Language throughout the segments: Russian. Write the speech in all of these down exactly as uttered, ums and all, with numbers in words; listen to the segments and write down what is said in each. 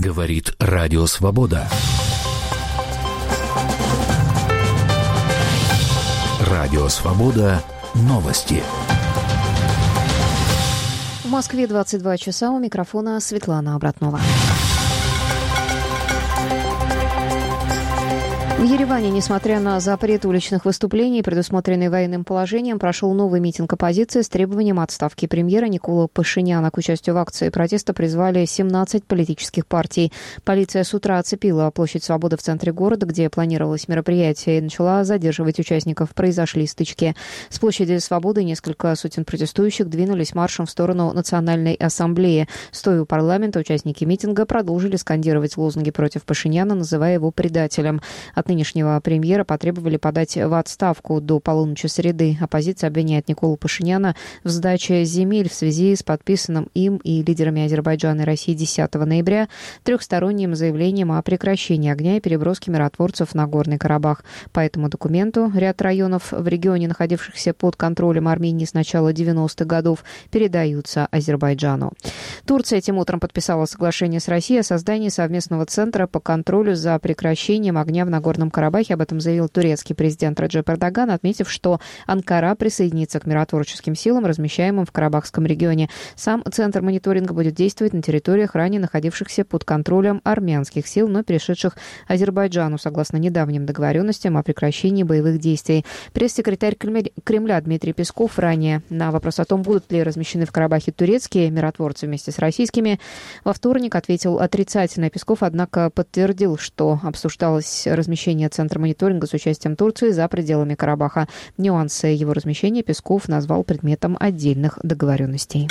Говорит Радио Свобода. Радио Свобода. Новости. В Москве двадцать два часа. У микрофона Светлана Обратнова. В Ереване, несмотря на запрет уличных выступлений, предусмотренный военным положением, прошел новый митинг оппозиции с требованием отставки премьера Николы Пашиняна. К участию в акции протеста призвали семнадцать политических партий. Полиция с утра оцепила площадь Свободы в центре города, где планировалось мероприятие, и начала задерживать участников. Произошли стычки. С площади Свободы несколько сотен протестующих двинулись маршем в сторону Национальной ассамблеи. Стоя у парламента, участники митинга продолжили скандировать лозунги против Пашиняна, называя его предателем. От нынешнего премьера потребовали подать в отставку до полуночи среды. Оппозиция обвиняет Николу Пашиняна в сдаче земель в связи с подписанным им и лидерами Азербайджана и России десятого ноября трехсторонним заявлением о прекращении огня и переброске миротворцев на Горный Карабах. По этому документу ряд районов в регионе, находившихся под контролем Армении с начала девяностых годов, передаются Азербайджану. Турция этим утром подписала соглашение с Россией о создании совместного центра по контролю за прекращением огня в Нагорном Карабахе. Об этом заявил турецкий президент Реджеп Эрдоган, отметив, что Анкара присоединится к миротворческим силам, размещаемым в Карабахском регионе. Сам центр мониторинга будет действовать на территориях, ранее находившихся под контролем армянских сил, но перешедших Азербайджану, согласно недавним договоренностям о прекращении боевых действий. Пресс-секретарь Кремля Дмитрий Песков ранее на вопрос о том, будут ли размещены в Карабахе турецкие миротворцы вместе с российскими, во вторник ответил отрицательно. Песков, однако, подтвердил, что обсуждалось размещение центра мониторинга с участием Турции за пределами Карабаха. Нюансы его размещения Песков назвал предметом отдельных договоренностей.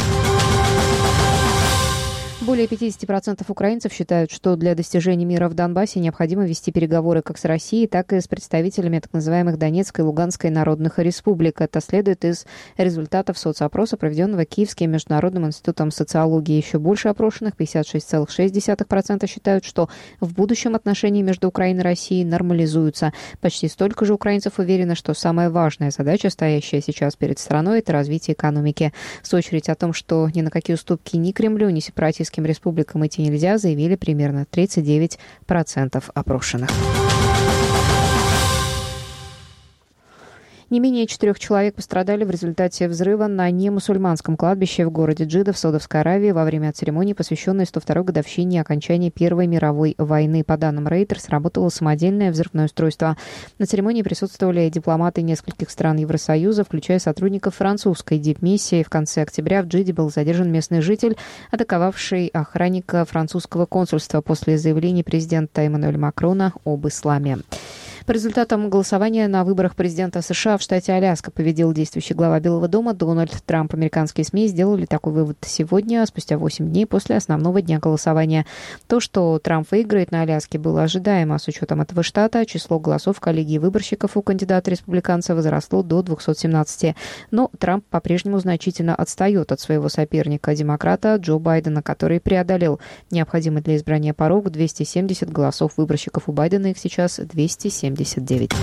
Более пятьдесят процентов украинцев считают, что для достижения мира в Донбассе необходимо вести переговоры как с Россией, так и с представителями так называемых Донецкой и Луганской народных республик. Это следует из результатов соцопроса, проведенного Киевским международным институтом социологии. Еще больше опрошенных, пятьдесят шесть целых шесть десятых процента, считают, что в будущем отношения между Украиной и Россией нормализуются. Почти столько же украинцев уверены, что самая важная задача, стоящая сейчас перед страной, это развитие экономики. В свою очередь о том, что ни на какие уступки ни Кремлю, ни сепаратистским республикам идти нельзя, заявили примерно тридцать девять процентов опрошенных. Не менее четырех человек пострадали в результате взрыва на немусульманском кладбище в городе Джидда в Саудовской Аравии во время церемонии, посвященной сто второй годовщине окончания Первой мировой войны. По данным Reuters, сработало самодельное взрывное устройство. На церемонии присутствовали дипломаты нескольких стран Евросоюза, включая сотрудников французской дипмиссии. В конце октября в Джидде был задержан местный житель, атаковавший охранника французского консульства после заявлений президента Эммануэля Макрона об исламе. По результатам голосования на выборах президента США в штате Аляска победил действующий глава Белого дома Дональд Трамп. Американские СМИ сделали такой вывод сегодня, спустя восемь дней после основного дня голосования. То, что Трамп выиграет на Аляске, было ожидаемо. С учетом этого штата число голосов коллегии выборщиков у кандидата-республиканца возросло до двухсот семнадцати. Но Трамп по-прежнему значительно отстает от своего соперника, демократа Джо Байдена, который преодолел необходимый для избрания порог двести семьдесят голосов выборщиков. У Байдена их сейчас двести семьдесят девять.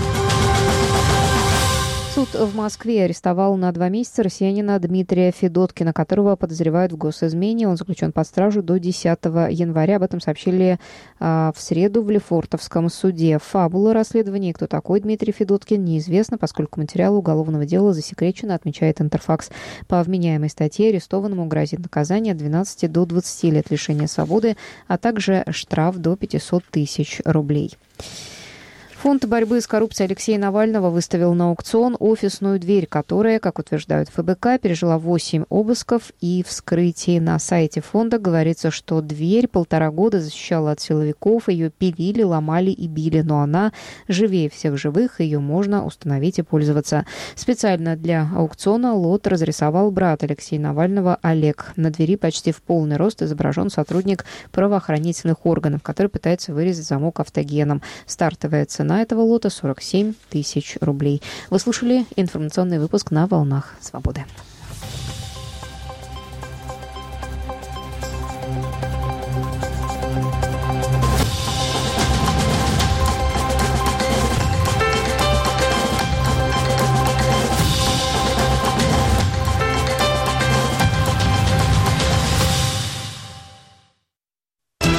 Суд в Москве арестовал на два месяца россиянина Дмитрия Федоткина, которого подозревают в госизмене. Он заключен под стражу до десятого января. Об этом сообщили а, в среду в Лефортовском суде. Фабула расследования, кто такой Дмитрий Федоткин, неизвестно, поскольку материалы уголовного дела засекречены, отмечает Интерфакс. По вменяемой статье арестованному грозит наказание от двенадцати до двадцати лет лишения свободы, а также штраф до пятисот тысяч рублей. Фонд борьбы с коррупцией Алексея Навального выставил на аукцион офисную дверь, которая, как утверждают ФБК, пережила восемь обысков и вскрытий. На сайте фонда говорится, что дверь полтора года защищала от силовиков, ее пилили, ломали и били, но она живее всех живых, ее можно установить и пользоваться. Специально для аукциона лот разрисовал брат Алексея Навального Олег. На двери почти в полный рост изображен сотрудник правоохранительных органов, который пытается вырезать замок автогеном. Стартовая цена Цена этого лота сорок семь тысяч рублей. Вы слушали информационный выпуск на «Волнах Свободы».